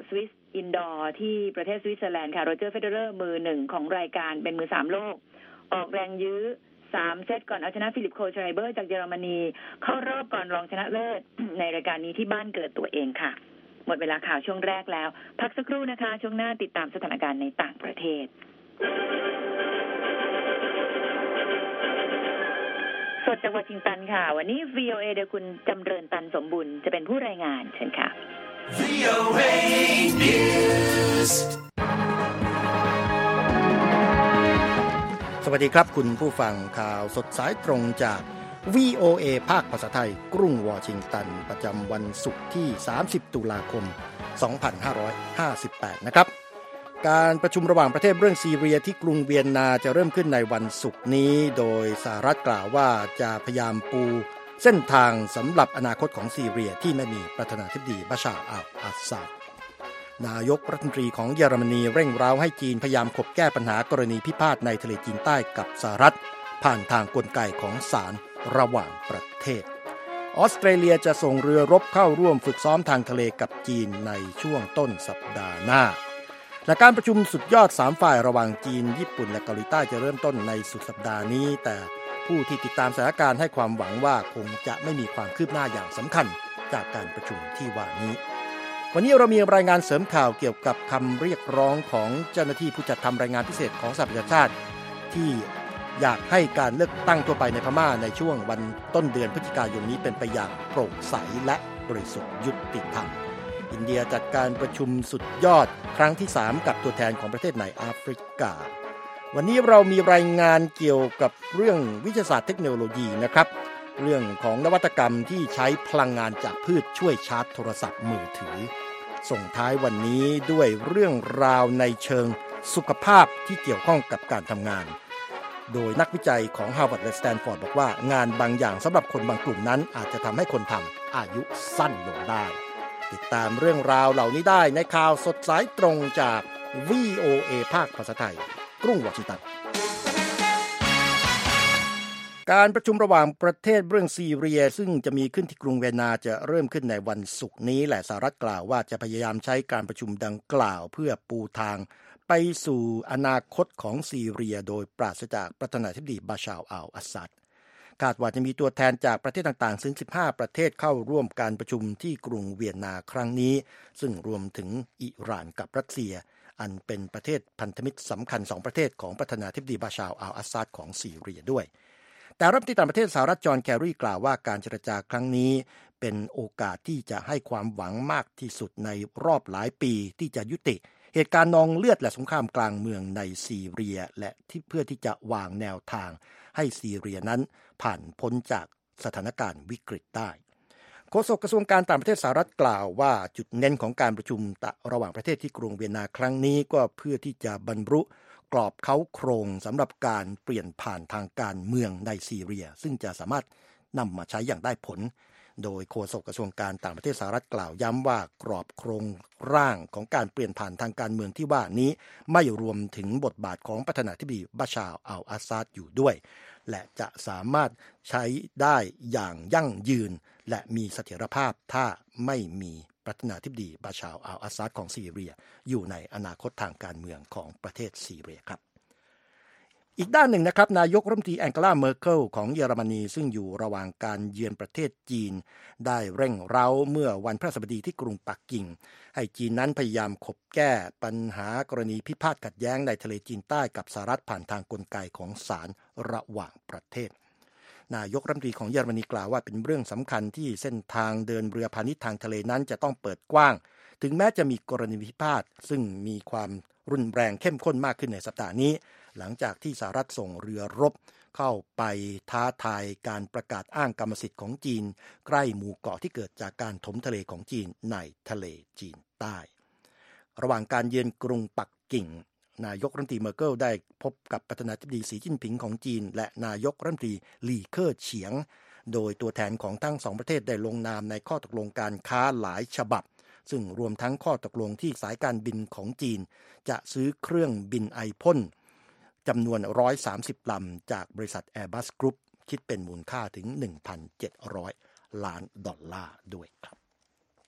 สวิสอินดอร์ที่ประเทศสวิตเซอร์แลนด์ค่ะโรเจอร์เฟเดอเรอร์มือ1ของรายการเป็นมือ3โลกออกแรงยื้อ3เซตก่อนเอาชนะฟิลิปโคชไรเบอร์จากเยอรมนีเข้ารอบก่อนรองชนะเลิศ ในรายการนี้ที่บ้านเกิดตัวเองค่ะหมดเวลาข่าวช่วงแรกแล้วพักสักครู่นะคะช่วงหน้าติดตามสถานการณ์ในต่างประเทศสดจากวอชิงตันค่ะวันนี้ VOA โดยคุณจำเริญตันสมบุญจะเป็นผู้รายงานเชิญค่ะ VOA News สวัสดีครับคุณผู้ฟังข่าวสดสายตรงจาก VOA ภาคภาษาไทยกรุงวอชิงตันประจำวันศุกร์ที่30ตุลาคม2558นะครับการประชุมระหว่างประเทศเรื่องซีเรียที่กรุงเวียนนาจะเริ่มขึ้นในวันศุกร์นี้โดยสหรัฐกล่าวว่าจะพยายามปูเส้นทางสำหรับอนาคตของซีเรียที่ไม่มีประธานาธิบดีบัชาร์อัลอาซาดนายกรัฐมนตรีของเยอรมนีเร่งเร้าให้จีนพยายามขบแก้ปัญหากรณีพิพาทในทะเลจีนใต้กับสหรัฐผ่านทางกลไกของศาลระหว่างประเทศออสเตรเลียจะส่งเรือรบเข้าร่วมฝึกซ้อมทางทะเลกับจีนในช่วงต้นสัปดาห์หน้าและการประชุมสุดยอด3ฝ่ายระหว่างจีนญี่ปุ่นและเกาหลีใต้จะเริ่มต้นในสุดสัปดาห์นี้แต่ผู้ที่ติดตามสถานการณ์ให้ความหวังว่าคงจะไม่มีความคืบหน้าอย่างสำคัญจากการประชุมที่ว่านี้วันนี้เรามีรายงานเสริมข่าวเกี่ยวกับคำเรียกร้องของเจ้าหน้าที่ผู้จัดทำรายงานพิเศษของสหประชาชาติที่อยากให้การเลือกตั้งทั่วไปในพม่าในช่วงวันต้นเดือนพฤศจิกายนนี้เป็นไปอย่างโปร่งใสและบริสุทธิ์ยุติธรรมอินเดียจัดการประชุมสุดยอดครั้งที่3กับตัวแทนของประเทศในแอฟริกาวันนี้เรามีรายงานเกี่ยวกับเรื่องวิทยาศาสตร์เทคโนโลยีนะครับเรื่องของนวัตกรรมที่ใช้พลังงานจากพืชช่วยชาร์จโทรศัพท์มือถือส่งท้ายวันนี้ด้วยเรื่องราวในเชิงสุขภาพที่เกี่ยวข้องกับการทำงานโดยนักวิจัยของ Harvard และ Stanford บอกว่างานบางอย่างสำหรับคนบางกลุ่มนั้นอาจจะทำให้คนทำอายุสั้นลงได้ติดตามเรื่องราวเหล่านี้ได้ในข่าวสดสายตรงจาก VOA ภาคภาษาไทยกรุงวอชิงตันการประชุมระหว่างประเทศเรื่องซีเรียซึ่งจะมีขึ้นที่กรุงเวียนนาจะเริ่มขึ้นในวันศุกร์นี้และสหรัฐกล่าวว่าจะพยายามใช้การประชุมดังกล่าวเพื่อปูทางไปสู่อนาคตของซีเรียโดยปราศจากประธานาธิบดีบาชาร์อัลอาซัดคาดว่าจะมีตัวแทนจากประเทศต่างๆถึง15ประเทศเข้าร่วมการประชุมที่กรุงเวียนนาครั้งนี้ซึ่งรวมถึงอิหร่านกับรัสเซียอันเป็นประเทศพันธมิตรสำคัญ2ประเทศของประธานาธิบดีบาชาร์อัลอาซัดของซีเรียด้วยแต่รัฐมนตรีต่างประเทศสหรัฐจอห์นแครีกล่าวว่าการเจรจาครั้งนี้เป็นโอกาสที่จะให้ความหวังมากที่สุดในรอบหลายปีที่จะยุติเหตุการณ์นองเลือดและสงครามกลางเมืองในซีเรียและเพื่อที่จะวางแนวทางให้ซีเรียนั้นผ่านพ้นจากสถานการณ์วิกฤตได้โฆษกกระทรวงการต่างประเทศสหรัฐกล่าวว่าจุดเน้นของการประชุมระหว่างประเทศที่กรุงเวียนนาครั้งนี้ก็เพื่อที่จะบรรลุกรอบเค้าโครงสำหรับการเปลี่ยนผ่านทางการเมืองในซีเรียซึ่งจะสามารถนำมาใช้อย่างได้ผลโดยโฆษกกระทรวงการต่างประเทศสหรัฐกล่าวย้ำว่ากรอบโครงร่างของการเปลี่ยนผ่านทางการเมืองที่ว่านี้ไม่รวมถึงบทบาทของประธานาธิบดีบาชาร์อัลอาซัดอยู่ด้วยและจะสามารถใช้ได้อย่างยั่งยืนและมีเสถียรภาพถ้าไม่มีประธานาธิบดีบาชาร์อัลอาซัดของซีเรียอยู่ในอนาคตทางการเมืองของประเทศซีเรียครับอีกด้านหนึ่งนะครับนายกรัฐมนตรีแองเกลาเมอร์เคิลของเยอรมนีซึ่งอยู่ระหว่างการเยือนประเทศจีนได้เร่งเร้าเมื่อวันพฤหัสบดีที่กรุงปักกิ่งให้จีนนั้นพยายามขบแก้ปัญหากรณีพิพาทขัดแย้งในทะเลจีนใต้กับสหรัฐผ่านทางกลไกของศาลระหว่างประเทศนายกรัฐมนตรีของเยอรมนีกล่าวว่าเป็นเรื่องสำคัญที่เส้นทางเดินเรือพาณิชย์ทางทะเลนั้นจะต้องเปิดกว้างถึงแม้จะมีกรณีพิพาทซึ่งมีความรุนแรงเข้มข้นมากขึ้นในสัปดาห์นี้หลังจากที่สหรัฐส่งเรือรบเข้าไปท้าทายการประกาศอ้างกรรมสิทธิ์ของจีนใกล้หมู่เกาะที่เกิดจากการถมทะเลของจีนในทะเลจีนใต้ระหว่างการเยือนกรุงปักกิ่งนายกรัฐมนตรีเมอร์เคิลได้พบกับประธานาธิบดีสีจิ้นผิงของจีนและนายกรัฐมนตรีหลี่เค่อเฉียงโดยตัวแทนของทั้งสองประเทศได้ลงนามในข้อตกลงการค้าหลายฉบับซึ่งรวมทั้งข้อตกลงที่สายการบินของจีนจะซื้อเครื่องบินไอพ่นจำนวน130ลำจากบริษัท Airbus Group คิดเป็นมูลค่าถึง 1,700 ล้านดอลลาร์ด้วยครับ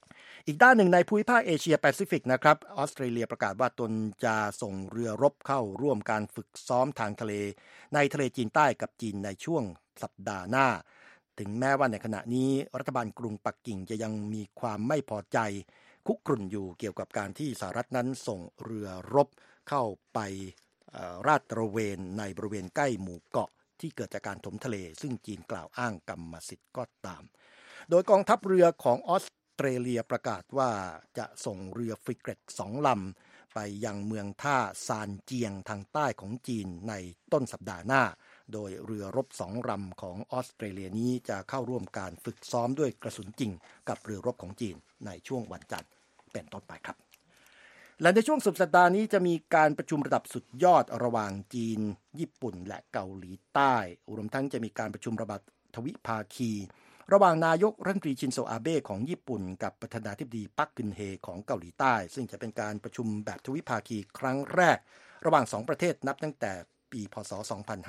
อีกด้านหนึ่งในภูมิภาคเอเชียแปซิฟิกนะครับออสเตรเลียประกาศว่าตนจะส่งเรือรบเข้าร่วมการฝึกซ้อมทางทะเลในทะเลจีนใต้กับจีนในช่วงสัปดาห์หน้าถึงแม้ว่าในขณะนี้รัฐบาลกรุงปักกิ่งจะยังมีความไม่พอใจคุกรุ่นอยู่เกี่ยวกับการที่สหรัฐนั้นส่งเรือรบเข้าไปราดตระเวนในบริเวณใกล้หมู่เกาะที่เกิดจากการถมทะเลซึ่งจีนกล่าวอ้างกรรมสิทธิ์ก็ตามโดยกองทัพเรือของออสเตรเลียประกาศว่าจะส่งเรือฟริเกต2 ลำไปยังเมืองท่าซานเจียงทางใต้ของจีนในต้นสัปดาห์หน้าโดยเรือรบ2 ลำของออสเตรเลียนี้จะเข้าร่วมการฝึกซ้อมด้วยกระสุนจริงกับเรือรบของจีนในช่วงวันจันทร์เป็นต้นไปครับและในช่วงสุดสัปดาห์นี้จะมีการประชุมระดับสุดยอดระหว่างจีนญี่ปุ่นและเกาหลีใต้รวมทั้งจะมีการประชุมระดับทวิภาคีระหว่างนายกรัฐมนตรีชินโซอาเบะของญี่ปุ่นกับประธานาธิบดีปักกึนเฮของเกาหลีใต้ซึ่งจะเป็นการประชุมแบบทวิภาคีครั้งแรกระหว่าง2 ประเทศนับตั้งแต่ปีพ.ศ.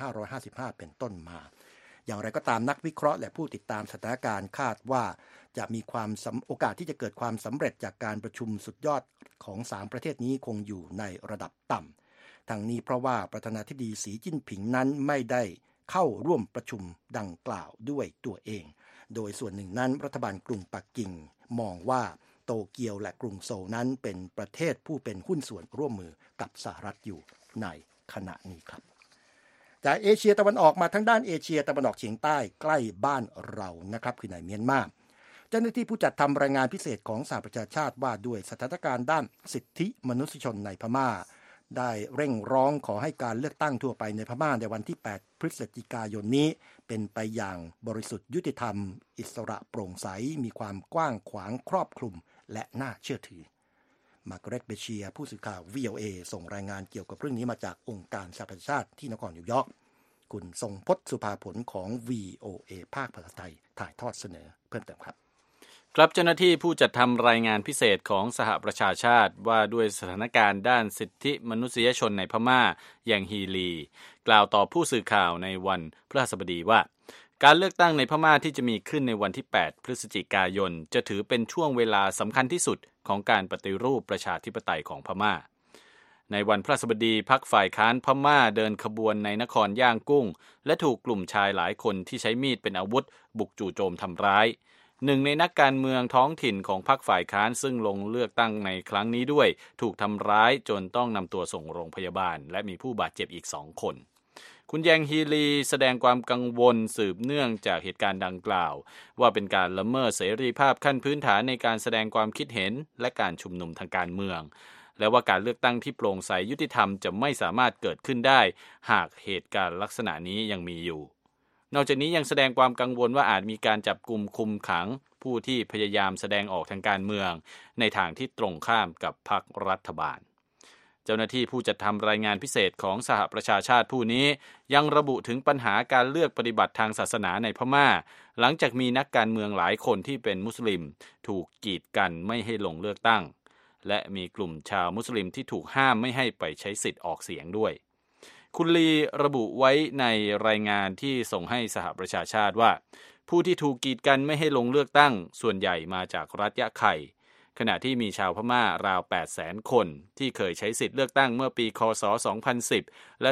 2555 เป็นต้นมาอย่างไรก็ตามนักวิเคราะห์และผู้ติดตามสถานการณ์คาดว่าจะมีโอกาสที่จะเกิดความสำเร็จจากการประชุมสุดยอดของ3 ประเทศนี้คงอยู่ในระดับต่ำทั้งนี้เพราะว่าประธานาธิบดีสีจิ้นผิงนั้นไม่ได้เข้าร่วมประชุมดังกล่าวด้วยตัวเองโดยส่วนหนึ่งนั้นรัฐบาลกรุงปักกิ่งมองว่าโตเกียวและกรุงโซลนั้นเป็นประเทศผู้เป็นหุ้นส่วนร่วมมือกับสหรัฐอยู่ในขณะนี้ครับจากเอเชียตะวันออกมาทางด้านเอเชียตะวันออกเฉียงใต้ใกล้บ้านเรานะครับคือในเมียนมาเจ้าหน้าที่ผู้จัดทำรายงานพิเศษของสหประชาชาติว่าด้วยสถานการณ์ด้านสิทธิมนุษยชนในพม่าได้เร่งร้องขอให้การเลือกตั้งทั่วไปในพม่าในวันที่8 พฤศจิกายนนี้เป็นไปอย่างบริสุทธิ์ยุติธรรมอิสระโปร่งใสมีความกว้างขวางครอบคลุมและน่าเชื่อถือมาร์กาเร็ต เบเชียผู้สื่อข่าว VOA ส่งรายงานเกี่ยวกับเรื่องนี้มาจากองค์การสหประชาชาติที่นครนิวยอร์กคุณทรงพจน์สุภาผลของ VOA ภาคภาษาไทยถ่ายทอดเสนอเพิ่มเติมครับครับเจ้าหน้าที่ผู้จัดทำรายงานพิเศษของสหประชาชาติว่าด้วยสถานการณ์ด้านสิทธิมนุษยชนในพม่าอย่างฮีลีกล่าวต่อผู้สื่อข่าวในวันพฤหัสบดีว่าการเลือกตั้งในพม่าที่จะมีขึ้นในวันที่8 พฤศจิกายนจะถือเป็นช่วงเวลาสำคัญที่สุดของการปฏิรูปประชาธิปไตยของพม่าในวันพฤหัสบดีพรรคฝ่ายค้านพม่าเดินขบวนในนครย่างกุ้งและถูกกลุ่มชายหลายคนที่ใช้มีดเป็นอาวุธบุกจู่โจมทำร้ายหนึ่งในนักการเมืองท้องถิ่นของพรรคฝ่ายค้านซึ่งลงเลือกตั้งในครั้งนี้ด้วยถูกทำร้ายจนต้องนำตัวส่งโรงพยาบาลและมีผู้บาดเจ็บอีก2 คนคุณแยงฮีลีแสดงความกังวลสืบเนื่องจากเหตุการณ์ดังกล่าวว่าเป็นการละเมิดเสรีภาพขั้นพื้นฐานในการแสดงความคิดเห็นและการชุมนุมทางการเมืองและว่าการเลือกตั้งที่โปร่งใสยุติธรรมจะไม่สามารถเกิดขึ้นได้หากเหตุการณ์ลักษณะนี้ยังมีอยู่นอกจากนี้ยังแสดงความกังวลว่าอาจมีการจับกุมคุมขังผู้ที่พยายามแสดงออกทางการเมืองในทางที่ตรงข้ามกับพรรครัฐบาลเจ้าหน้าที่ผู้จัดทำรายงานพิเศษของสหประชาชาติผู้นี้ยังระบุถึงปัญหาการเลือกปฏิบัติทางศาสนาในพม่าหลังจากมีนักการเมืองหลายคนที่เป็นมุสลิมถูกกีดกันไม่ให้ลงเลือกตั้งและมีกลุ่มชาวมุสลิมที่ถูกห้ามไม่ให้ไปใช้สิทธิ์ออกเสียงด้วยคุณลีระบุไว้ในรายงานที่ส่งให้สหประชาชาติว่าผู้ที่ถูกกีดกันไม่ให้ลงเลือกตั้งส่วนใหญ่มาจากรัฐยะไข่ขณะที่มีชาวพม่าราว 800,000 คนที่เคยใช้สิทธิ์เลือกตั้งเมื่อปีค.ศ. 2010 และ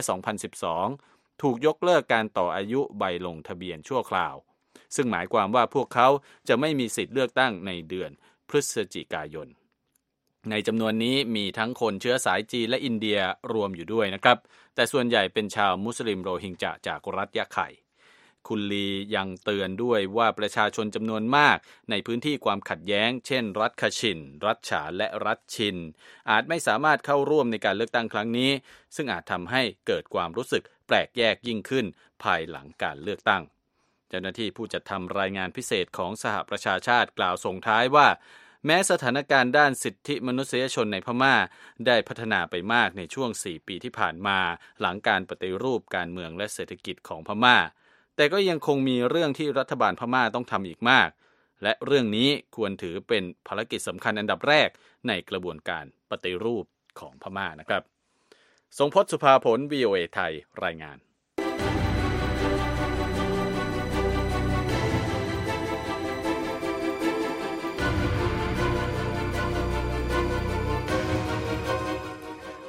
2012 ถูกยกเลิกการต่ออายุใบลงทะเบียนชั่วคราวซึ่งหมายความว่าพวกเขาจะไม่มีสิทธิ์เลือกตั้งในเดือนพฤศจิกายนในจำนวนนี้มีทั้งคนเชื้อสายจีนและอินเดียรวมอยู่ด้วยนะครับแต่ส่วนใหญ่เป็นชาวมุสลิมโรฮิงญาจากรัฐยะไข่คุณลียังเตือนด้วยว่าประชาชนจำนวนมากในพื้นที่ความขัดแย้งเช่นรัฐคาชินรัฐฉานและรัฐชินอาจไม่สามารถเข้าร่วมในการเลือกตั้งครั้งนี้ซึ่งอาจทำให้เกิดความรู้สึกแปลกแยกยิ่งขึ้นภายหลังการเลือกตั้งเจ้าหน้าที่ผู้จัดทำรายงานพิเศษของสหประชาชาติกล่าวส่งท้ายว่าแม้สถานการณ์ด้านสิทธิมนุษยชนในพม่าได้พัฒนาไปมากในช่วง4 ปีที่ผ่านมาหลังการปฏิรูปการเมืองและเศรษฐกิจของพม่าแต่ก็ยังคงมีเรื่องที่รัฐบาลพม่าต้องทำอีกมากและเรื่องนี้ควรถือเป็นภารกิจสำคัญอันดับแรกในกระบวนการปฏิรูปของพม่านะครับทรงพจน์สุภาผล VOA ไทยรายงาน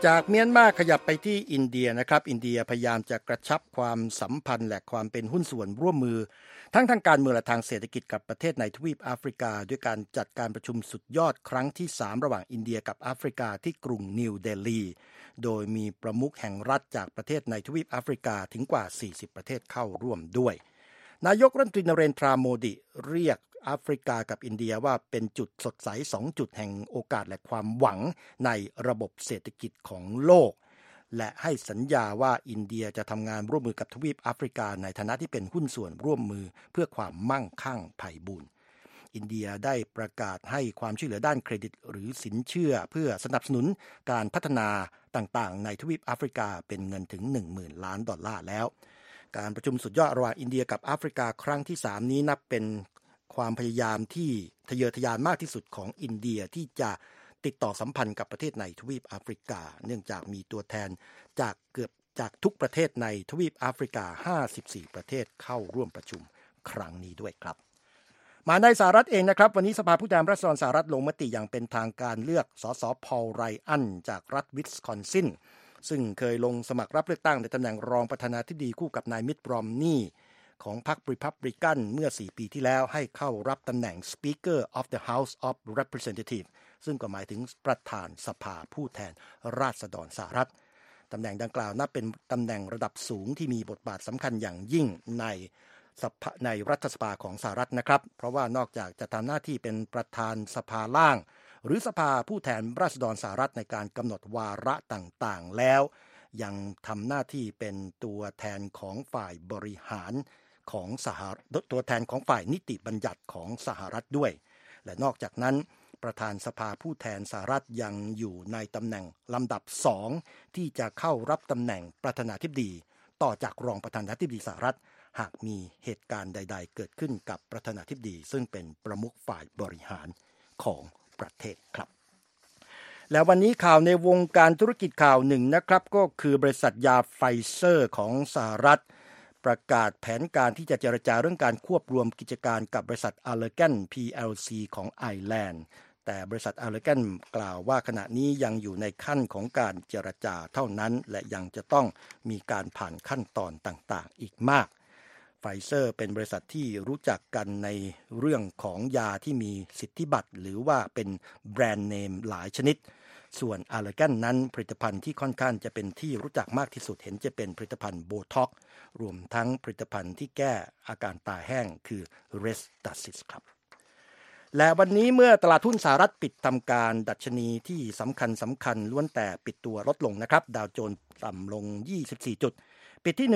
จากเมียนมาขยับไปที่อินเดียนะครับอินเดียพยายามจะกระชับความสัมพันธ์และความเป็นหุ้นส่วนร่วมมือทั้งทางการเมืองและทางเศรษฐกิจกับประเทศในทวีปแอฟริกาด้วยการจัดการประชุมสุดยอดครั้งที่3ระหว่างอินเดียกับแอฟริกาที่กรุงนิวเดลีโดยมีประมุขแห่งรัฐจากประเทศในทวีปแอฟริกาถึงกว่า40ประเทศเข้าร่วมด้วยนายกรัฐมนตรีนเรนทรา โมดิเรียกแอฟริกากับอินเดียว่าเป็นจุดสดใส2จุดแห่งโอกาสและความหวังในระบบเศรษฐกิจของโลกและให้สัญญาว่าอินเดียจะทำงานร่วมมือกับทวีปแอฟริกาในฐานะที่เป็นหุ้นส่วนร่วมมือเพื่อความมั่งคั่งไพบูลย์อินเดียได้ประกาศให้ความช่วยเหลือด้านเครดิตหรือสินเชื่อเพื่อสนับสนุนการพัฒนาต่างๆในทวีปแอฟริกาเป็นเงินถึง 10,000 ล้านดอลลาร์แล้วการประชุมสุดยอดระหว่างอินเดียกับแอฟริกาครั้งที่3นี้นับเป็นความพยายามที่ทะเยอทะยานมากที่สุดของอินเดียที่จะติดต่อสัมพันธ์กับประเทศในทวีปแอฟริกาเนื่องจากมีตัวแทนจากทุกประเทศในทวีปแอฟริกา54ประเทศเข้าร่วมประชุมครั้งนี้ด้วยครับมาในสหรัฐเองนะครับวันนี้สภาผู้แทนราษฎรสหรัฐลงมติอย่างเป็นทางการเลือกสสพอล ไรอันจากรัฐวิสคอนซินซึ่งเคยลงสมัครรับเลือกตั้งในตำแหน่งรองประธานาธิบดีคู่กับนายมิตต์ รอมนีย์ของพรรครีพับลิกันเมื่อ4ปีที่แล้วให้เข้ารับตำแหน่ง Speaker of the House of Representatives ซึ่งก็หมายถึงประธานสภาผู้แทนราษฎรสหรัฐตำแหน่งดังกล่าวนับเป็นตำแหน่งระดับสูงที่มีบทบาทสำคัญอย่างยิ่งในรัฐสภาของสหรัฐนะครับเพราะว่านอกจากจะทำหน้าที่เป็นประธานสภาล่างหรือสภาผู้แทนราษฎรสหรัฐในการกำหนดวาระต่างๆแล้วยังทำหน้าที่เป็นตัวแทนของฝ่ายบริหารของตัวแทนของฝ่ายนิติบัญญัติของสหรัฐด้วยและนอกจากนั้นประธานสภาผู้แทนสหรัฐยังอยู่ในตำแหน่งลำดับ2ที่จะเข้ารับตำแหน่งประธานาธิบดีต่อจากรองประธานาธิบดีสหรัฐหากมีเหตุการณ์ใดๆเกิดขึ้นกับประธานาธิบดีซึ่งเป็นประมุขฝ่ายบริหารของประเทศครับแล้ววันนี้ข่าวในวงการธุรกิจข่าวหนึ่งนะครับก็คือบริษัทยาไฟเซอร์ของสหรัฐประกาศแผนการที่จะเจรจาเรื่องการควบรวมกิจการกับบริษัท Allergan PLC ของไอร์แลนด์แต่บริษัท Allergan กล่าวว่าขณะนี้ยังอยู่ในขั้นของการเจรจาเท่านั้นและยังจะต้องมีการผ่านขั้นตอนต่างๆอีกมากไฟเซอร์เป็นบริษัทที่รู้จักกันในเรื่องของยาที่มีสิทธิบัตรหรือว่าเป็นแบรนด์เนมหลายชนิดส่วน Allergan นั้นผลิตภัณฑ์ที่ค่อนข้างจะเป็นที่รู้จักมากที่สุดเห็นจะเป็นผลิตภัณฑ์โบท็อกซ์รวมทั้งผลิตภัณฑ์ที่แก้อาการตาแห้งคือ Restasis ครับและวันนี้เมื่อตลาดหุ้นสหรัฐปิดทำการดัชนีที่สำคัญล้วนแต่ปิดตัวลดลงนะครับดาวโจนส์ต่ำลง24จุดปิดที่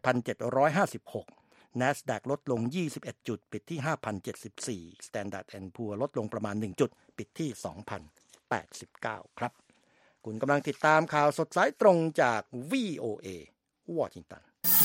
17,756 NASDAQ ลดลง21จุดปิดที่ 5,074 Standard & Poor's ลดลงประมาณ1จุดปิดที่ 2,089 ครับคุณกำลังติดตามข่าวสดสายตรงจาก VOA วอชิงตัน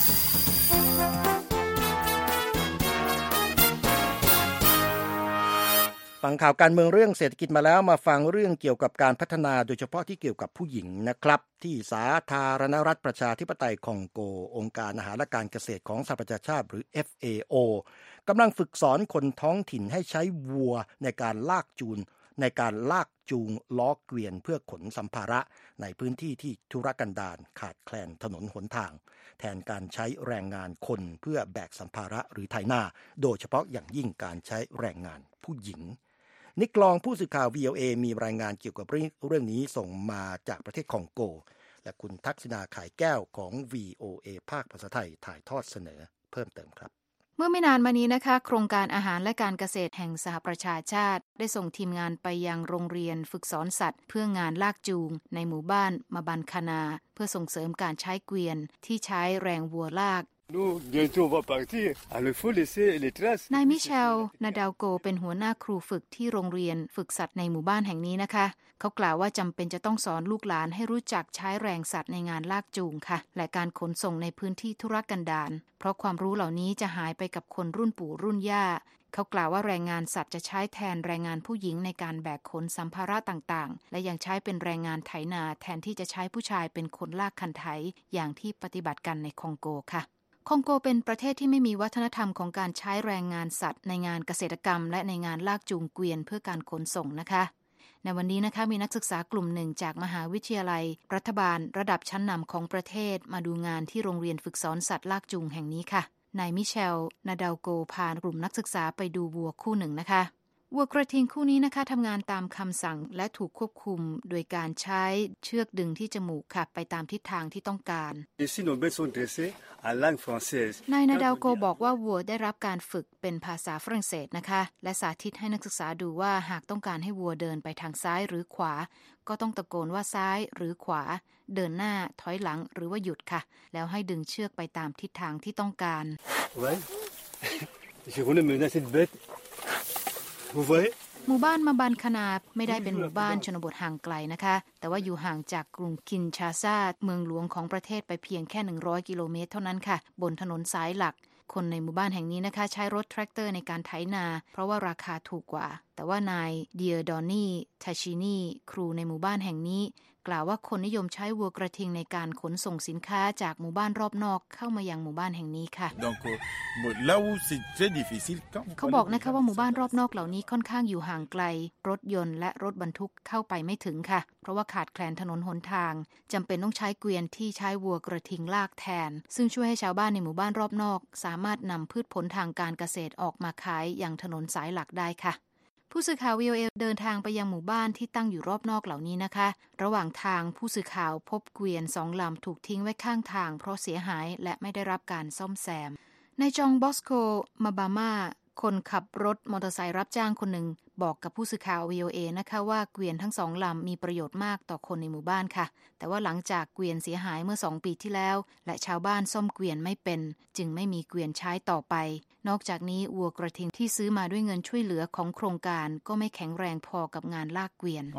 ฟังข่าวการเมืองเรื่องเศรษฐกิจมาแล้วมาฟังเรื่องเกี่ยวกับการพัฒนาโดยเฉพาะที่เกี่ยวกับผู้หญิงนะครับที่สาธารณรัฐประชาธิปไตยคองโกองค์การอาหารและการเกษตรของสหประชาชาติหรือ FAO กำลังฝึกสอนคนท้องถิ่นให้ใช้วัวในการลากจูงล้อเกวียนเพื่อขนสัมภาระในพื้นที่ที่ทุรกันดารขาดแคลนถนนหนทางแทนการใช้แรงงานคนเพื่อแบกสัมภาระหรือไถนาโดยเฉพาะอย่างยิ่งการใช้แรงงานผู้หญิงนิกลองผู้สื่อข่าว VOA มีรายงานเกี่ยวกับเรื่องนี้ส่งมาจากประเทศคองโกและคุณทักษิณา ข่ายแก้วของ VOA ภาคภาษาไทยถ่ายทอดเสนอเพิ่มเติมครับเมื่อไม่นานมานี้นะคะโครงการอาหารและการเกษตรแห่งสหประชาชาติได้ส่งทีมงานไปยังโรงเรียนฝึกสอนสัตว์เพื่องานลากจูงในหมู่บ้านมาบันคานาเพื่อส่งเสริมการใช้เกวียนที่ใช้แรงวัวลากนายมิเชล นาดาวโกเป็นหัวหน้าครูฝึกที่โรงเรียนฝึกสัตว์ในหมู่บ้านแห่งนี้นะคะเขากล่าวว่าจำเป็นจะต้องสอนลูกหลานให้รู้จักใช้แรงสัตว์ในงานลากจูงค่ะและการขนส่งในพื้นที่ทุรกันดารเพราะความรู้เหล่านี้จะหายไปกับคนรุ่นปู่รุ่นย่าเขากล่าวว่าแรงงานสัตว์จะใช้แทนแรงงานผู้หญิงในการแบกขนสัมภาระต่างๆและยังใช้เป็นแรงงานไถนาแทนที่จะใช้ผู้ชายเป็นคนลากคันไถอย่างที่ปฏิบัติกันในคองโกค่ะคองโกเป็นประเทศที่ไม่มีวัฒนธรรมของการใช้แรงงานสัตว์ในงานเกษตรกรรมและในงานลากจูงเกวียนเพื่อการขนส่งนะคะในวันนี้นะคะมีนักศึกษากลุ่มหนึ่งจากมหาวิทยาลัยรัฐบาลระดับชั้นนำของประเทศมาดูงานที่โรงเรียนฝึกสอนสัตว์ลากจูงแห่งนี้ค่ะนายมิเชล นาดาลโกพากลุ่มนักศึกษาไปดูวัวคู่หนึ่งนะคะวัวกระทิงคู่นี้นะคะทำงานตามคำสั่งและถูกควบคุมโดยการใช้เชือกดึงที่จมูกค่ะไปตามทิศทางที่ต้องการนายนาดาลโกบอกว่าวัวได้รับการฝึกเป็นภาษาฝรั่งเศสนะคะและสาธิตให้นักศึกษาดูว่าหากต้องการให้วัวเดินไปทางซ้ายหรือขวาก็ต้องตะโกนว่าซ้ายหรือขวาเดินหน้าถอยหลังหรือว่าหยุดค่ะแล้วให้ดึงเชือกไปตามทิศทางที่ต้องการหมู่บ้านมาบันคนาไม่ได้เป็นหมู่บ้านชนบทห่างไกลนะคะแต่ว่าอยู่ห่างจากกรุงคินชาซาเมืองหลวงของประเทศไปเพียงแค่100กิโลเมตรเท่านั้นค่ะบนถนนสายหลักคนในหมู่บ้านแห่งนี้นะคะใช้รถแทรกเตอร์ในการไถนาเพราะว่าราคาถูกกว่าแต่ว่านายเดียดอนนี่ทาชินีครูในหมู่บ้านแห่งนี้กล่าวว่าคนนิยมใช้วัวกระทิงในการขนส่งสินค้าจากหมู่บ้านรอบนอกเข้ามายังหมู่บ้านแห่งนี้ค่ะเขาบอกนะคะว่าหมู่บ้านรอบนอกเหล่านี้ค่อนข้างอยู่ห่างไกลรถยนต์และรถบรรทุกเข้าไปไม่ถึงค่ะเพราะว่าขาดแคลนถนนหนทางจำเป็นต้องใช้เกวียนที่ใช้วัวกระทิงลากแทนซึ่งช่วยให้ชาวบ้านในหมู่บ้านรอบนอกสามารถนำพืชผลทางการเกษตรออกมาขายอย่างถนนสายหลักได้ค่ะผู้สื่อข่าว VOA เดินทางไปยังหมู่บ้านที่ตั้งอยู่รอบนอกเหล่านี้นะคะระหว่างทางผู้สื่อข่าวพบเกวียน2 ลำถูกทิ้งไว้ข้างทางเพราะเสียหายและไม่ได้รับการซ่อมแซมนายจองบอสโกมาบาม่าคนขับรถมอเตอร์ไซค์รับจ้างคนหนึ่งบอกกับผู้สื่อข่าว VOA นะคะว่าเกวียนทั้ง2 ลำมีประโยชน์มากต่อคนในหมู่บ้านค่ะแต่ว่าหลังจากเกวียนเสียหายเมื่อ2 ปีที่แล้วและชาวบ้านซ่อมเกวียนไม่เป็นจึงไม่มีเกวียนใช้ต่อไปนอกจากนี้วัวกระทิงที่ซื้อมาด้วยเงินช่วยเหลือของโครงการก็ไม่แข็งแรงพอกับงานลากเกวียน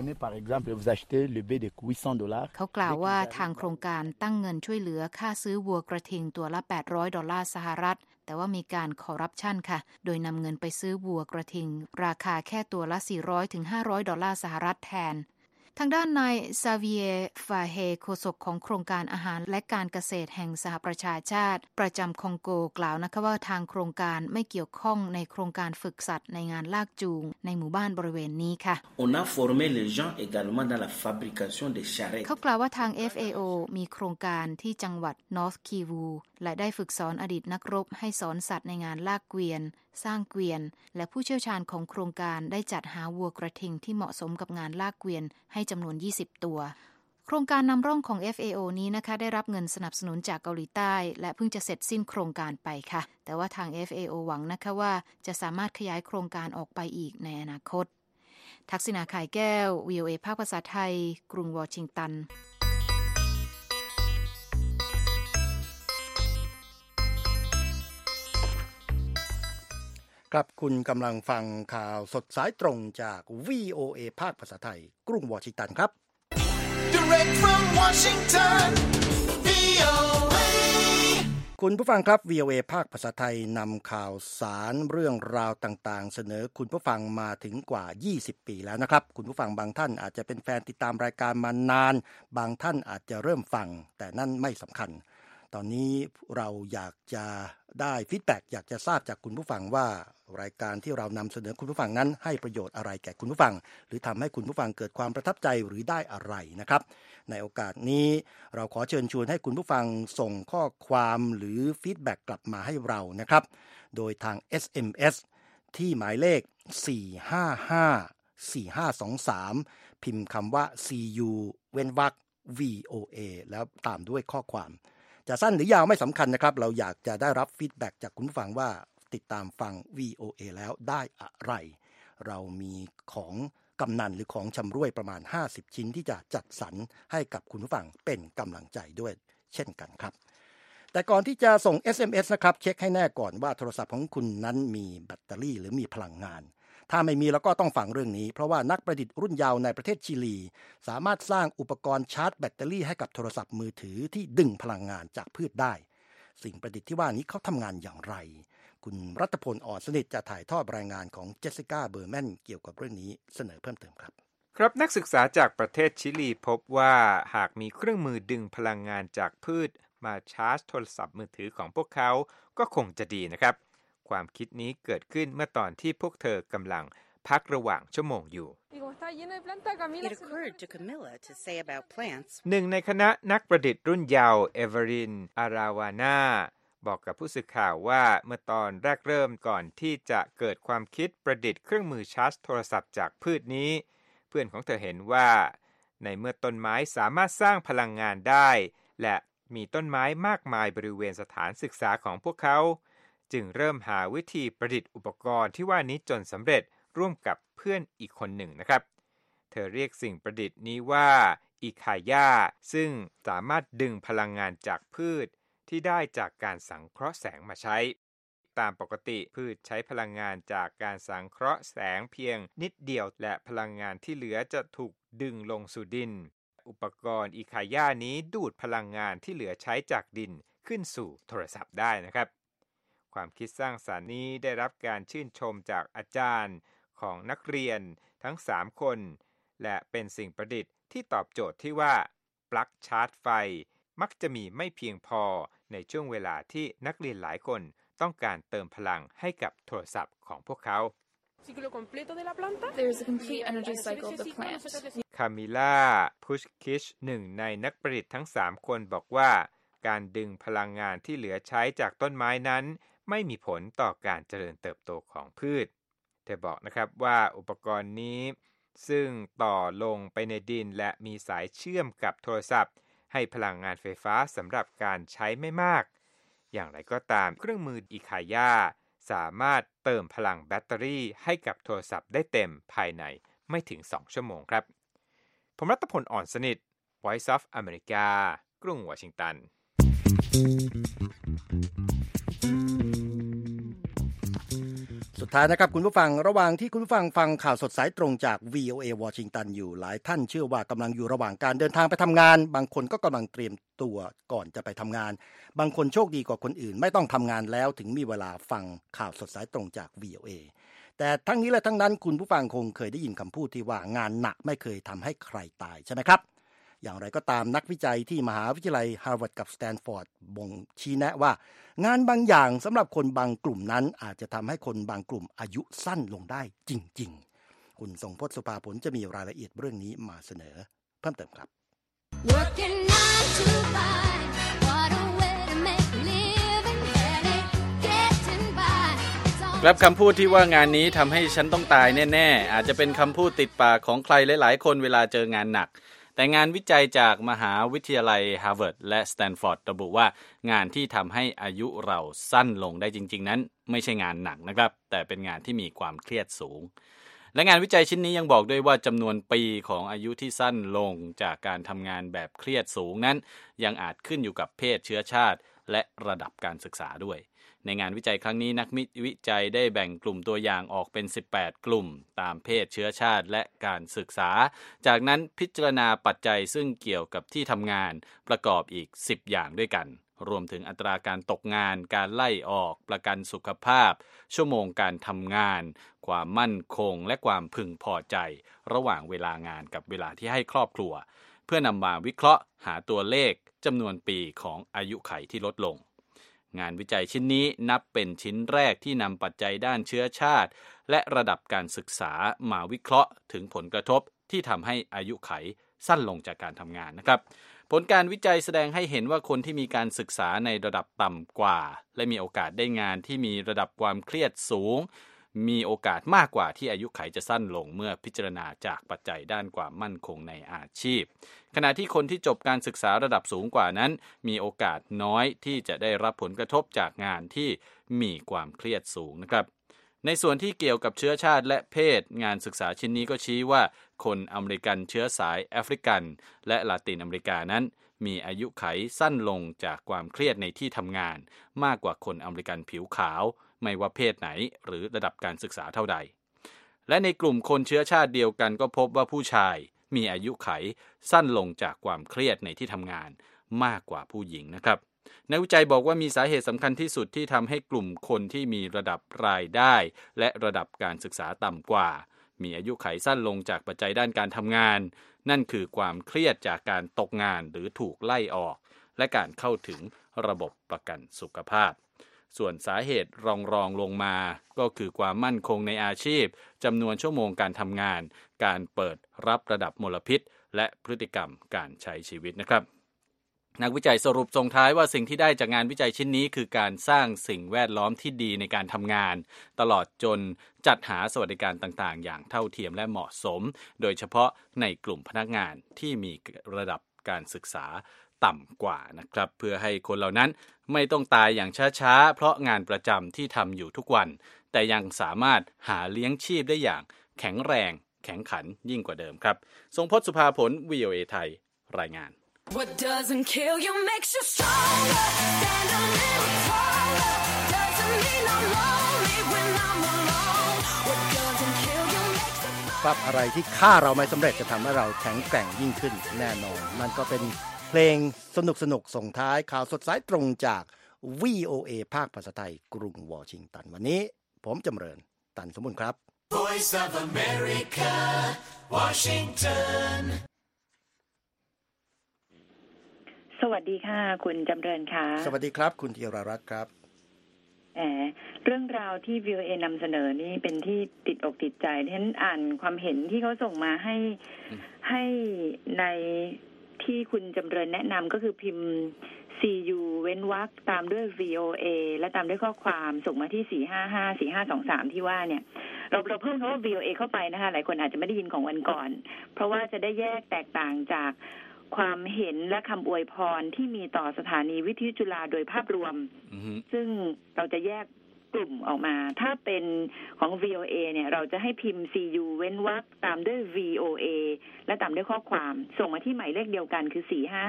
เขากล่าวว่าทางโครงการตั้งเงินช่วยเหลือค่าซื้อวัวกระทิงตัวละ$800 สหรัฐแต่ว่ามีการคอร์รัปชันค่ะโดยนำเงินไปซื้อวัวกระทิงราคาแค่ตัวละ$400 ถึง$500 สหรัฐแทนทางด้านนายซาเวียฟาเฮโฆษกของโครงการอาหารและการเกษตรแห่งสหประชาชาติประจำคองโกกล่าวนะคะว่าทางโครงการไม่เกี่ยวข้องในโครงการฝึกสัตว์ในงานลากจูงในหมู่บ้านบริเวณนี้ค่ะเขากล่าวว่าทาง FAO มีโครงการที่จังหวัด North Kivu และได้ฝึกสอนอดีตนักรบให้สอนสัตว์ในงานลากเกวียนสร้างเกวียนและผู้เชี่ยวชาญของโครงการได้จัดหาวัวกระทิงที่เหมาะสมกับงานลากเกวียนให้จำนวน20 ตัวโครงการนำร่องของ FAO นี้นะคะได้รับเงินสนับสนุนจากเกาหลีใต้และเพิ่งจะเสร็จสิ้นโครงการไปค่ะแต่ว่าทาง FAO หวังนะคะว่าจะสามารถขยายโครงการออกไปอีกในอนาคตทักษิณา ข่ายแก้ว VOA ภาคภาษาไทยกรุงวอชิงตันครับคุณกำลังฟังข่าวสดสายตรงจาก VOA ภาคภาษาไทยกรุงวอชิงตันครับ Direct from Washington VOA คุณผู้ฟังครับ VOA ภาคภาษาไทยนำข่าวสารเรื่องราวต่างๆเสนอคุณผู้ฟังมาถึงกว่า20 ปีแล้วนะครับคุณผู้ฟังบางท่านอาจจะเป็นแฟนติดตามรายการมานานบางท่านอาจจะเริ่มฟังแต่นั่นไม่สำคัญตอนนี้เราอยากจะได้ฟีดแบ็กอยากจะทราบจากคุณผู้ฟังว่ารายการที่เรานำเสนอคุณผู้ฟังนั้นให้ประโยชน์อะไรแก่คุณผู้ฟังหรือทำให้คุณผู้ฟังเกิดความประทับใจหรือได้อะไรนะครับในโอกาสนี้เราขอเชิญชวนให้คุณผู้ฟังส่งข้อความหรือฟีดแบ็กกลับมาให้เรานะครับโดยทาง SMS ที่หมายเลข4554523พิมพ์คำว่า CU เว้นวรรค VOA แล้วตามด้วยข้อความจะสั้นหรือยาวไม่สำคัญนะครับเราอยากจะได้รับฟีดแบ็กจากคุณผู้ฟังว่าติดตามฟัง VOA แล้วได้อะไรเรามีของกำนันหรือของชำร่วยประมาณ50ชิ้นที่จะจัดสรรให้กับคุณผู้ฟังเป็นกำลังใจด้วยเช่นกันครับแต่ก่อนที่จะส่ง SMS นะครับเช็คให้แน่ก่อนว่าโทรศัพท์ของคุณนั้นมีแบตเตอรี่หรือมีพลังงานถ้าไม่มีแล้วก็ต้องฟังเรื่องนี้เพราะว่านักประดิษฐ์รุ่นเยาว์ในประเทศชิลีสามารถสร้างอุปกรณ์ชาร์จแบตเตอรี่ให้กับโทรศัพท์มือถือที่ดึงพลังงานจากพืชได้สิ่งประดิษฐ์ที่ว่านี้เขาทำงานอย่างไรคุณรัตพล อ่อนสนิทจะถ่ายทอดรายงานของเจสสิก้าเบอร์แมนเกี่ยวกับเรื่องนี้เสนอเพิ่มเติมครับครับนักศึกษาจากประเทศชิลีพบว่าหากมีเครื่องมือดึงพลังงานจากพืชมาชาร์จโทรศัพท์มือถือของพวกเขาก็คงจะดีนะครับความคิดนี้เกิดขึ้นเมื่อตอนที่พวกเธอกำลังพักระหว่างชั่วโมงอยู่หนึ่งในคณะนักประดิษฐ์รุ่นเยาว์เอเวอรินอาราวาน่าบอกกับผู้สื่อข่าวว่าเมื่อตอนแรกเริ่มก่อนที่จะเกิดความคิดประดิษฐ์เครื่องมือชาร์จโทรศัพท์จากพืชนี้เพื่อนของเธอเห็นว่าในเมื่อต้นไม้สามารถสร้างพลังงานได้และมีต้นไม้มากมายบริเวณสถานศึกษาของพวกเขาจึงเริ่มหาวิธีประดิษฐ์อุปกรณ์ที่ว่านี้จนสำเร็จร่วมกับเพื่อนอีกคนหนึ่งนะครับเธอเรียกสิ่งประดิษฐ์นี้ว่าอิคายาซึ่งสามารถดึงพลังงานจากพืชที่ได้จากการสังเคราะห์แสงมาใช้ตามปกติพืชใช้พลังงานจากการสังเคราะห์แสงเพียงนิดเดียวและพลังงานที่เหลือจะถูกดึงลงสู่ดินอุปกรณ์อิคายานี้ดูดพลังงานที่เหลือใช้จากดินขึ้นสู่โทรศัพท์ได้นะครับความคิดสร้างสรรค์นี้ได้รับการชื่นชมจากอาจารย์ของนักเรียนทั้ง3คนและเป็นสิ่งประดิษฐ์ที่ตอบโจทย์ที่ว่าปลั๊กชาร์จไฟมักจะมีไม่เพียงพอในช่วงเวลาที่นักเรียนหลายคนต้องการเติมพลังให้กับโทรศัพท์ของพวกเขาคามิล่าพุชคิชหนึ่งในนักประดิษฐ์ทั้ง3คนบอกว่าการดึงพลังงานที่เหลือใช้จากต้นไม้นั้นไม่มีผลต่อการเจริญเติบโตของพืชเธอบอกนะครับว่าอุปกรณ์นี้ซึ่งต่อลงไปในดินและมีสายเชื่อมกับโทรศัพท์ให้พลังงานไฟฟ้าสำหรับการใช้ไม่มากอย่างไรก็ตามเครื่องมืออิคายาสามารถเติมพลังแบตเตอรี่ให้กับโทรศัพท์ได้เต็มภายในไม่ถึง2ชั่วโมงครับผมรัตพล อ่อนสนิท Voice of America กรุงวอชิงตันสุดท้ายนะครับคุณผู้ฟังระหว่างที่คุณผู้ฟังฟังข่าวสดสายตรงจาก VOA วอชิงตันอยู่หลายท่านเชื่อว่ากำลังอยู่ระหว่างการเดินทางไปทำงานบางคนก็กำลังเตรียมตัวก่อนจะไปทำงานบางคนโชคดีกว่าคนอื่นไม่ต้องทำงานแล้วถึงมีเวลาฟังข่าวสดสายตรงจาก VOA แต่ทั้งนี้และทั้งนั้นคุณผู้ฟังคงเคยได้ยินคำพูดที่ว่างานหนักไม่เคยทำให้ใครตายใช่ไหมครับอย่างไรก็ตามนักวิจัยที่มหาวิทยาลัยฮาร์วาร์ดกับสแตนฟอร์ดบ่งชี้แนะว่างานบางอย่างสำหรับคนบางกลุ่มนั้นอาจจะทำให้คนบางกลุ่มอายุสั้นลงได้จริงๆคุณทรงพจน์ สุภาผลจะมีรายละเอียดเรื่องนี้มาเสนอเพิ่มเติมครับครับคำพูดที่ว่างานนี้ทำให้ฉันต้องตายแน่ๆอาจจะเป็นคำพูดติดปากของใครหลายๆคนเวลาเจองานหนักแต่งานวิจัยจากมหาวิทยาลัยฮาร์วาร์ดและสแตนฟอร์ดระบุว่างานที่ทำให้อายุเราสั้นลงได้จริงๆนั้นไม่ใช่งานหนักนะครับแต่เป็นงานที่มีความเครียดสูงและงานวิจัยชิ้นนี้ยังบอกด้วยว่าจำนวนปีของอายุที่สั้นลงจากการทำงานแบบเครียดสูงนั้นยังอาจขึ้นอยู่กับเพศเชื้อชาติและระดับการศึกษาด้วยในงานวิจัยครั้งนี้นักวิจัยได้แบ่งกลุ่มตัวอย่างออกเป็น18กลุ่มตามเพศเชื้อชาติและการศึกษาจากนั้นพิจารณาปัจจัยซึ่งเกี่ยวกับที่ทำงานประกอบอีก10อย่างด้วยกันรวมถึงอัตราการตกงานการไล่ออกประกันสุขภาพชั่วโมงการทำงานความมั่นคงและความพึงพอใจระหว่างเวลางานกับเวลาที่ให้ครอบครัวเพื่อนำมาวิเคราะห์หาตัวเลขจำนวนปีของอายุขัยที่ลดลงงานวิจัยชิ้นนี้นับเป็นชิ้นแรกที่นำปัจจัยด้านเชื้อชาติและระดับการศึกษามาวิเคราะห์ถึงผลกระทบที่ทำให้อายุขัยสั้นลงจากการทำงานนะครับผลการวิจัยแสดงให้เห็นว่าคนที่มีการศึกษาในระดับต่ำกว่าและมีโอกาสได้งานที่มีระดับความเครียดสูงมีโอกาสมากกว่าที่อายุขัยจะสั้นลงเมื่อพิจารณาจากปัจจัยด้านความมั่นคงในอาชีพขณะที่คนที่จบการศึกษาระดับสูงกว่านั้นมีโอกาสน้อยที่จะได้รับผลกระทบจากงานที่มีความเครียดสูงนะครับในส่วนที่เกี่ยวกับเชื้อชาติและเพศงานศึกษาชิ้นนี้ก็ชี้ว่าคนอเมริกันเชื้อสายแอฟริกันและลาตินอเมริกานั้นมีอายุขัยสั้นลงจากความเครียดในที่ทำงานมากกว่าคนอเมริกันผิวขาวไม่ว่าเพศไหนหรือระดับการศึกษาเท่าใดและในกลุ่มคนเชื้อชาติเดียวกันก็พบว่าผู้ชายมีอายุขัยสั้นลงจากความเครียดในที่ทำงานมากกว่าผู้หญิงนะครับนักวิจัยบอกว่ามีสาเหตุสำคัญที่สุดที่ทำให้กลุ่มคนที่มีระดับรายได้และระดับการศึกษาต่ำกว่ามีอายุขัยสั้นลงจากปัจจัยด้านการทำงานนั่นคือความเครียดจากการตกงานหรือถูกไล่ออกและการเข้าถึงระบบประกันสุขภาพส่วนสาเหตุรองลงมาก็คือความมั่นคงในอาชีพจำนวนชั่วโมงการทำงานการเปิดรับระดับมลพิษและพฤติกรรมการใช้ชีวิตนะครับนักวิจัยสรุปส่งท้ายว่าสิ่งที่ได้จากงานวิจัยชิ้นนี้คือการสร้างสิ่งแวดล้อมที่ดีในการทำงานตลอดจนจัดหาสวัสดิการต่างๆอย่างเท่าเทียมและเหมาะสมโดยเฉพาะในกลุ่มพนักงานที่มีระดับการศึกษาต่ำกว่านะครับเพื่อให้คนเหล่านั้นไม่ต้องตายอย่างช้าๆเพราะงานประจำที่ทำอยู่ทุกวันแต่ยังสามารถหาเลี้ยงชีพได้อย่างแข็งแรงแข็งขันยิ่งกว่าเดิมครับทรงพจน์สุภาผล VOA ไทยรายงาน What doesn't kill you makes you stronger. Stand a little taller. Doesn't mean I'm lonely when I'm alone. What doesn't kill you makes you stronger. ครับอะไรที่ฆ่าเราไม่สำเร็จจะทำให้เราแข็งแกร่งยิ่งขึ้นแน่นอนมันก็เป็นเพลงสนุกๆส่งท้ายข่าวสดสายตรงจาก VOA ภาคภาษาไทยกรุงวอชิงตันวันนี้ผมจำเริญตันสมบูรณ์ครับ Voice of America Washington สวัสดีค่ะคุณจำเริญค่ะสวัสดีครับคุณธีรรัตน์ครับเรื่องราวที่ VOA นำเสนอนี่เป็นที่ติดอกติดใจฉันอ่านความเห็นที่เขาส่งมาให้ในที่คุณจำเริญแนะนำก็คือพิมพ์ CU เว้นวรรคตามด้วย VOA และตามด้วยข้อความส่งมาที่4554523ที่ว่าเนี่ยเราเพิ่มคำว่า VOA เข้าไปนะคะหลายคนอาจจะไม่ได้ยินของวันก่อนเพราะว่าจะได้แยกแตกต่างจากความเห็นและคำอวยพรที่มีต่อสถานีวิทยุจุฬาโดยภาพรวมซึ่งเราจะแยกกลุ่มออกมาถ้าเป็นของ VOA เนี่ยเราจะให้พิมพ์ CU เว้นวรรคตามด้วย VOA และตามด้วยข้อความส่งมาที่หมายเลขเดียวกันคือ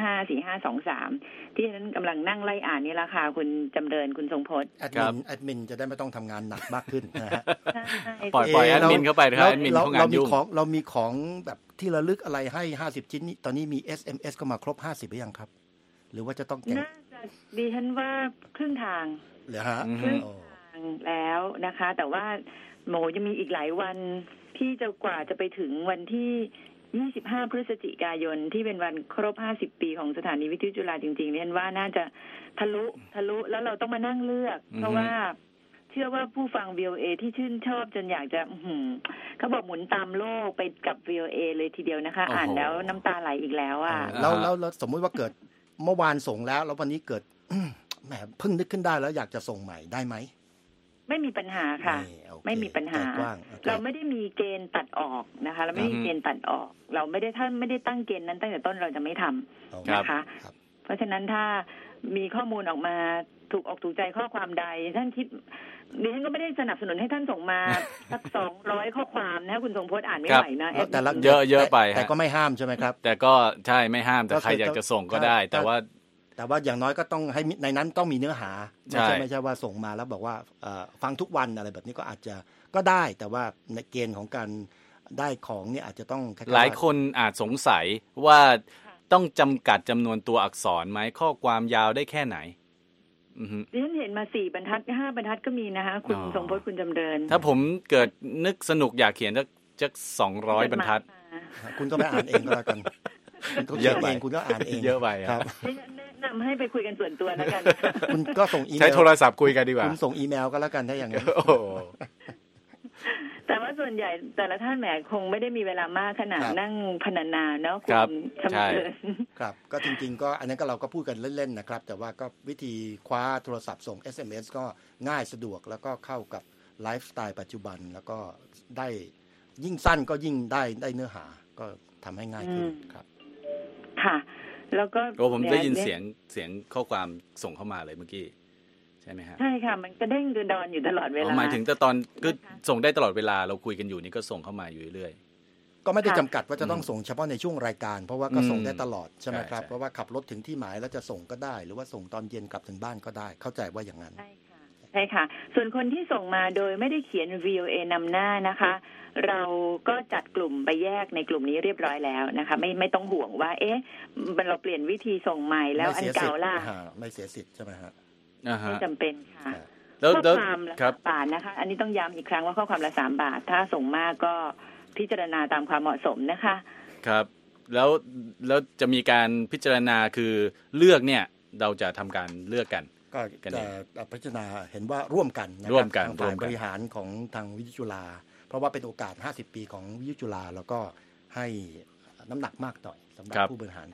4554523ที่ฉันกำลังนั่งไล่อ่านนี่ละค่ะคุณจำเริญคุณทรงพจน์แอดมินจะได้ไม่ต้องทำงานหนักมากขึ้นนะฮะปล่อยแอดมินเข้าไปนะครับแอดมินเขางานยุ่งเรามีของแบบที่ระลึกอะไรให้50ชิ้นนี้ตอนนี้มี SMS ก็มาครบ50หรือยังครับหรือว่าจะต้องน่าจะดิฉันว่าครึ่งทางเหรอฮะครึ่งทางแล้วนะคะแต่ว่าโมจะมีอีกหลายวันที่จะกว่าจะไปถึงวันที่25พฤศจิกายนที่เป็นวันครบ50ปีของสถานีวิทยุจุฬาจริงๆเนี่ยว่าน่าจะทะลุแล้วเราต้องมานั่งเลือกเพราะว่าเชื่อว่าผู้ฟัง VOA ที่ชื่นชอบจนอยากจะเขาบอกหมุนตามโลกไปกับ VOA เลยทีเดียวนะคะอ่านแล้วน้ำตาไหลอีกแล้วอ่ะแล้วสมมุติว่าเกิดเมื่อวานส่งแล้ววันนี้เกิดแหมเพิ่งนึกขึ้นได้แล้วอยากจะส่งใหม่ได้ไหมไม่มีปัญหาค่ะไม่มีปัญหาเราไม่ได้มีเกณฑ์ตัดออกนะคะเราไม่มีเกณฑ์ตัดออกเราไม่ได้ตั้งเกณฑ์นั้นตั้งแต่ต้นเราจะไม่ทำนะคะเพราะฉะนั้นถ้ามีข้อมูลออกมาถูกอกถูกใจข้อความใดท่านคิดดิฉันก็ไม่ได้สนับสนุนให้ท่านส่งมาสัก200ข้อความนะคุณทรงพจน์อ่านไม่ไหวนะแต่ละเยอะไปแต่ก็ไม่ห้ามใช่ไหมครับแต่ก็ใช่ไม่ห้ามแต่ใครอยากจะส่งก็ได้แต่ว่าอย่างน้อยก็ต้องให้ในนั้นต้องมีเนื้อหาไม่ใช่ว่าส่งมาแล้วบอกว่าฟังทุกวันอะไรแบบนี้ก็อาจจะก็ได้แต่ว่าในเกณฑ์ของการได้ของเนี่ยอาจจะต้องหลายคนอาจสงสัยว่าต้องจำกัดจำนวนตัวอักษรไหมข้อความยาวได้แค่ไหนดิฉันเห็นมา4บรรทัด5บรรทัดก็มีนะคะคุณทรงพจน์คุณจำเริญถ้าผมเกิดนึกสนุกอยากเขียนสัก200บรรทัดคุณก็ไปอ่านเองก็แล้วกันเยอะไปคุณก็อ่านเองเยอะไปครับแนะนำให้ไปคุยกันส่วนตัวแล้วกันคุณก็ส่งอีเมลใช้โทรศัพท์คุยกันดีกว่าคุณส่งอีเมลก็แล้วกันถ้าอย่างนั้นแต่ว่าส่วนใหญ่แต่ละท่านแหมคงไม่ได้มีเวลามากขนาดนั่งพรรณนาเนาะคุณจำเริญครับก็จริงๆก็อันนั้นก็เราก็พูดกันเล่นๆนะครับแต่ว่าก็วิธีคว้าโทรศัพท์ส่ง SMS ก็ง่ายสะดวกแล้วก็เข้ากับไลฟ์สไตล์ปัจจุบันแล้วก็ได้ยิ่งสั้นก็ยิ่งได้เนื้อหาก็ทำให้ง่ายขึ้นครับค่ะแล้วก็ผมได้ยินเสียงข้อความส่งเข้ามาเลยเมื่อกี้ใช่ไหมฮะใช่ค่ะมันก็เด้งดอนอยู่ตลอดเวลาหมายถึงแต่ตอนก็ส่งได้ตลอดเวลาเราคุยกันอยู่นี่ก็ส่งเข้ามาอยู่เรื่อยๆก็ไม่ได้จำกัดว่าจะต้องส่งเฉพาะในช่วงรายการเพราะว่าก็ส่งได้ตลอดใช่ไหมครับเพราะว่าขับรถถึงที่หมายแล้วจะส่งก็ได้หรือว่าส่งตอนเย็นกลับถึงบ้านก็ได้เข้าใจว่าอย่างนั้นใช่ค่ะส่วนคนที่ส่งมาโดยไม่ได้เขียน VOA นำหน้านะคะเราก็จัดกลุ่มไปแยกในกลุ่มนี้เรียบร้อยแล้วนะคะไม่ต้องห่วงว่าเราเปลี่ยนวิธีส่งใหม่แล้วอันเก่าล่ะไม่เสียสิทธิ์ใช่ไหมฮะไม่จำเป็นค่ะข้อความละ3 บาทนะคะอันนี้ต้องย้ำอีกครั้งว่าข้อความละ3 บาทถ้าส่งมากก็พิจารณาตามความเหมาะสมนะคะครับแล้วจะมีการพิจารณาคือเลือกเนี่ยเราจะทำการเลือกกันก็กันจะเองพิจารณาเห็นว่าร่วมกันนะคร่วรัมบกันทางร่ฝ่าวย มบกันริหารของทางวิทยุจุฬาเพราะว่าเป็นโอกาส50 ปีของวิทยุจุฬาแล้วก็ให้น้ำหนักมากหน่อยสำหรับครับผู้บริหาร